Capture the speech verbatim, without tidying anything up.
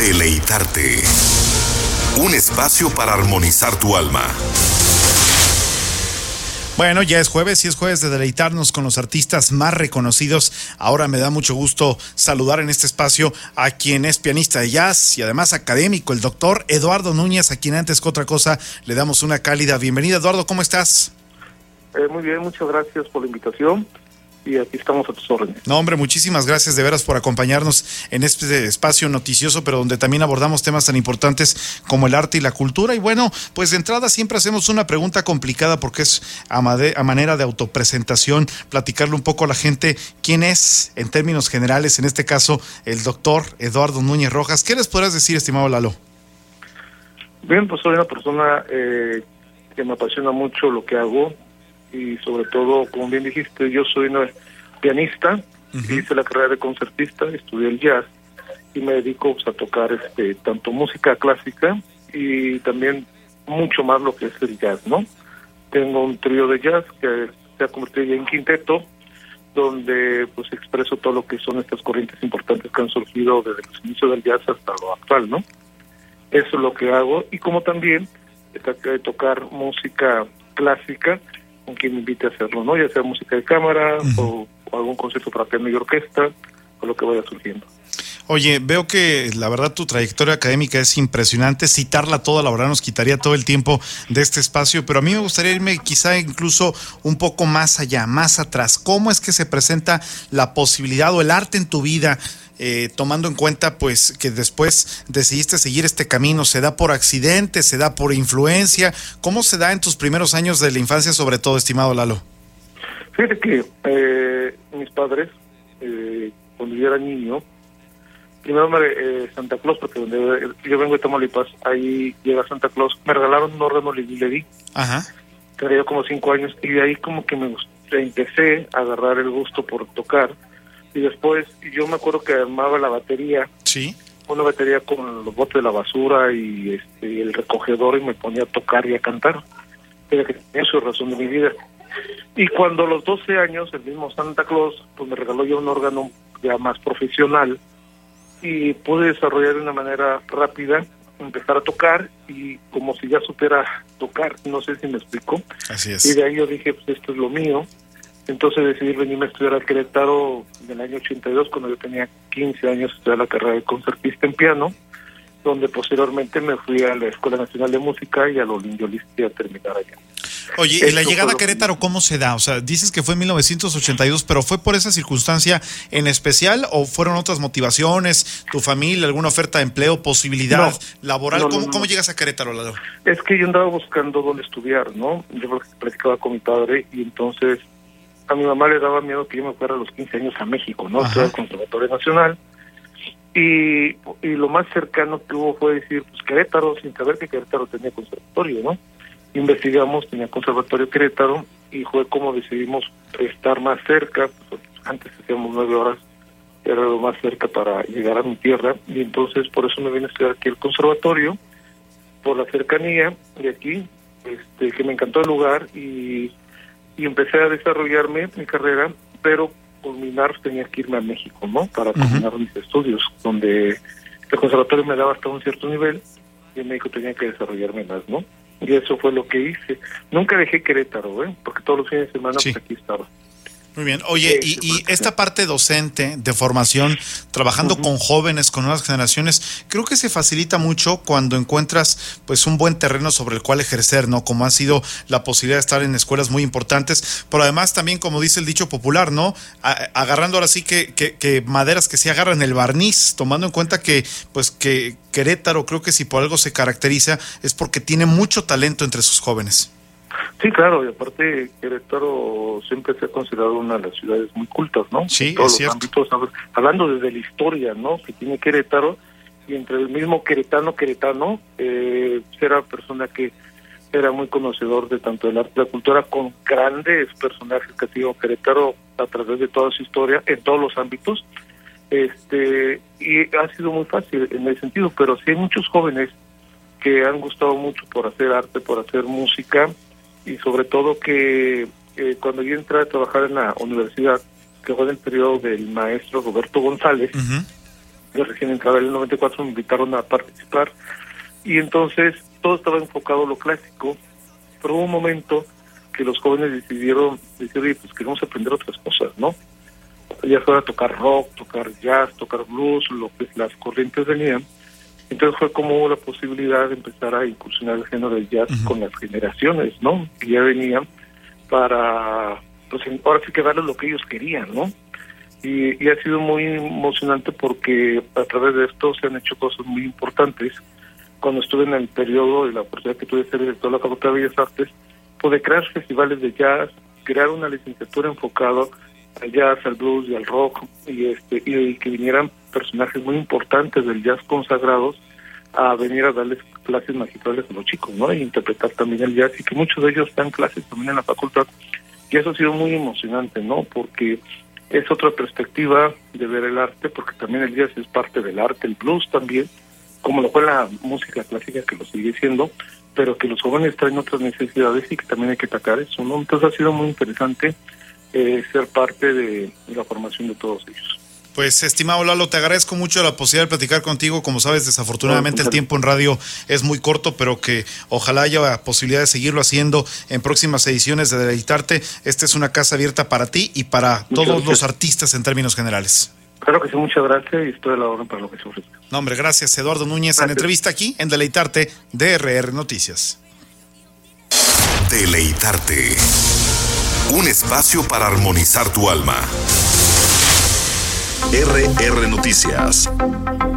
Deleitarte. Un espacio para armonizar tu alma. Bueno, ya es jueves y es jueves de deleitarnos con los artistas más reconocidos. Ahora me da mucho gusto saludar en este espacio a quien es pianista de jazz y además académico, el doctor Eduardo Núñez, a quien antes que otra cosa le damos una cálida bienvenida. Eduardo, ¿cómo estás? Eh, muy bien, muchas gracias por la invitación. Y aquí estamos a tus órdenes. No, hombre, muchísimas gracias de veras por acompañarnos en este espacio noticioso, pero donde también abordamos temas tan importantes como el arte y la cultura. Y bueno, pues de entrada siempre hacemos una pregunta complicada porque es a, made- a manera de autopresentación, platicarle un poco a la gente quién es, en términos generales, en este caso, el doctor Eduardo Núñez Rojas. ¿Qué les podrás decir, estimado Lalo? Bien, pues soy una persona eh, que me apasiona mucho lo que hago. Y sobre todo, como bien dijiste, yo soy una pianista, uh-huh. Hice la carrera de concertista, estudié el jazz y me dedico pues, a tocar este tanto música clásica y también mucho más lo que es el jazz, ¿no? Tengo un trío de jazz que se ha convertido ya en quinteto, donde pues expreso todo lo que son estas corrientes importantes que han surgido desde los inicios del jazz hasta lo actual, ¿no? Eso es lo que hago, y como también traté de tocar música clásica con quien me invite a hacerlo, ¿no? Ya sea música de cámara, uh-huh. o, o algún concierto para piano y orquesta, o lo que vaya surgiendo. Oye, veo que la verdad tu trayectoria académica es impresionante. Citarla toda, la verdad, nos quitaría todo el tiempo de este espacio, pero a mí me gustaría irme quizá incluso un poco más allá, más atrás. ¿Cómo es que se presenta la posibilidad o el arte en tu vida? Eh, tomando en cuenta pues que después decidiste seguir este camino, ¿se da por accidente, se da por influencia? ¿Cómo se da en tus primeros años de la infancia, sobre todo, estimado Lalo? Fíjate que eh, mis padres, eh, cuando yo era niño, primero me, eh, Santa Claus, porque donde yo vengo de Tamaulipas, ahí llega Santa Claus, me regalaron un órgano Ledi, Ajá. tenía yo como cinco años, y de ahí como que me gustó, empecé a agarrar el gusto por tocar. Y después, yo me acuerdo que armaba la batería, sí, una batería con los botes de la basura y este el recogedor, y me ponía a tocar y a cantar. Era que tenía su razón de mi vida. Y cuando a los doce años, el mismo Santa Claus, pues me regaló ya un órgano ya más profesional, y pude desarrollar de una manera rápida, empezar a tocar, y como si ya supiera tocar, no sé si me explico. Así es. Y de ahí yo dije, pues esto es lo mío. Entonces decidí venirme a estudiar al Querétaro en el año ochenta y dos, cuando yo tenía quince años, estudié la carrera de concertista en piano, donde posteriormente me fui a la Escuela Nacional de Música y a los Lindiolisti a terminar allá. Oye, ¿y la llegada a Querétaro cómo se da? O sea, dices que fue en mil novecientos ochenta y dos, pero ¿fue por esa circunstancia en especial o fueron otras motivaciones, tu familia, alguna oferta de empleo, posibilidad no, laboral? No, ¿Cómo, no, no. ¿Cómo llegas a Querétaro, Lalo? Es que yo andaba buscando dónde estudiar, ¿no? Yo platicaba con mi padre y entonces a mi mamá le daba miedo que yo me fuera a los quince años a México, ¿no? Estudié al Conservatorio Nacional. Y, y lo más cercano que hubo fue decir, pues Querétaro, sin saber que Querétaro tenía conservatorio, ¿no? Investigamos, tenía conservatorio Querétaro, y fue como decidimos estar más cerca. Pues, antes hacíamos nueve horas, era lo más cerca para llegar a mi tierra, y entonces por eso me vine a estudiar aquí el conservatorio, por la cercanía de aquí, este que me encantó el lugar, y, y empecé a desarrollarme mi carrera, pero culminar tenía que irme a México, ¿no? Para culminar uh-huh. mis estudios, donde el conservatorio me daba hasta un cierto nivel, y en México tenía que desarrollarme más, ¿no? Y eso fue lo que hice. Nunca dejé Querétaro, ¿eh? Porque todos los fines de semana sí. pues aquí estaba. Muy bien. Oye, y, y esta parte docente de formación, trabajando uh-huh. con jóvenes, con nuevas generaciones, creo que se facilita mucho cuando encuentras pues un buen terreno sobre el cual ejercer, ¿no? Como ha sido la posibilidad de estar en escuelas muy importantes, pero además también, como dice el dicho popular, ¿no? A, agarrando ahora sí que, que, que maderas que se agarran el barniz, tomando en cuenta que pues que Querétaro, creo que si por algo se caracteriza es porque tiene mucho talento entre sus jóvenes. Sí, claro, y aparte Querétaro siempre se ha considerado una de las ciudades muy cultas, ¿no? Sí, en todos es los cierto. ámbitos, hablando desde la historia, ¿no? Que tiene Querétaro, y entre el mismo queretano, queretano, eh, era persona que era muy conocedor de tanto el arte y la cultura, con grandes personajes que ha sido Querétaro a través de toda su historia, en todos los ámbitos, este y ha sido muy fácil en ese sentido, pero sí hay muchos jóvenes que han gustado mucho por hacer arte, por hacer música, y sobre todo que eh, cuando yo entré a trabajar en la universidad, que fue en el periodo del maestro Roberto González, uh-huh. de recién entrada en el noventa y cuatro, me invitaron a participar, y entonces todo estaba enfocado a lo clásico, pero hubo un momento que los jóvenes decidieron decir, oye, pues queremos aprender otras cosas, ¿no? Ya fuera tocar rock, tocar jazz, tocar blues, lo que las corrientes venían. Entonces fue como la posibilidad de empezar a incursionar el género del jazz uh-huh. con las generaciones, ¿no? Que ya venían para, pues ahora sí que darles lo que ellos querían, ¿no? Y, y ha sido muy emocionante porque a través de esto se han hecho cosas muy importantes. Cuando estuve en el periodo de la oportunidad que tuve de ser director de la Facultad de Bellas Artes, pude crear festivales de jazz, crear una licenciatura enfocada al jazz, al blues y al rock, y este y, y que vinieran personajes muy importantes del jazz consagrados a venir a darles clases magistrales a los chicos, ¿no? Y interpretar también el jazz, y que muchos de ellos dan clases también en la facultad. Y eso ha sido muy emocionante, ¿no? Porque es otra perspectiva de ver el arte, porque también el jazz es parte del arte, el blues también, como lo fue la música clásica, que lo sigue siendo, pero que los jóvenes traen otras necesidades y que también hay que atacar eso, ¿no? Entonces ha sido muy interesante eh, ser parte de, de la formación de todos ellos. Pues, estimado Lalo, te agradezco mucho la posibilidad de platicar contigo. Como sabes, desafortunadamente el tiempo en radio es muy corto, pero que ojalá haya posibilidad de seguirlo haciendo en próximas ediciones de Deleitarte. Esta es una casa abierta para ti y para muchas todos gracias. Los artistas en términos generales. Claro que sí, muchas gracias, y estoy a la orden para lo que se ofrezca. No, hombre, gracias, Eduardo Núñez, gracias. En entrevista aquí en Deleitarte de R R Noticias. Deleitarte. Un espacio para armonizar tu alma. R R Noticias.